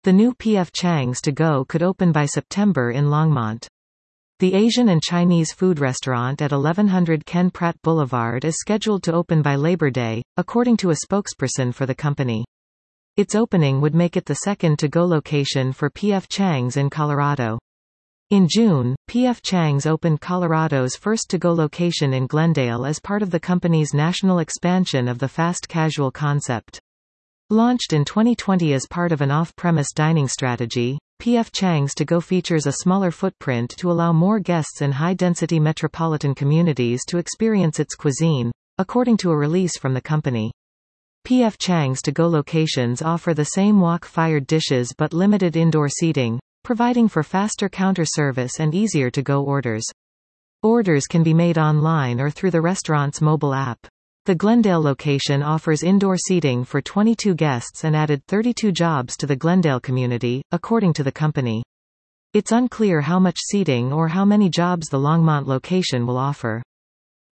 The new P.F. Chang's To Go could open by September in Longmont. The Asian and Chinese food restaurant at 1100 Ken Pratt Boulevard is scheduled to open by Labor Day, according to a spokesperson for the company. Its opening would make it the second to-go location for P.F. Chang's in Colorado. In June, P.F. Chang's opened Colorado's first to-go location in Glendale as part of the company's national expansion of the fast casual concept. Launched in 2020 as part of an off-premise dining strategy, P.F. Chang's To Go features a smaller footprint to allow more guests in high-density metropolitan communities to experience its cuisine, according to a release from the company. P.F. Chang's To Go locations offer the same wok-fired dishes but limited indoor seating, providing for faster counter service and easier to-go orders. Orders can be made online or through the restaurant's mobile app. The Glendale location offers indoor seating for 22 guests and added 32 jobs to the Glendale community, according to the company. It's unclear how much seating or how many jobs the Longmont location will offer.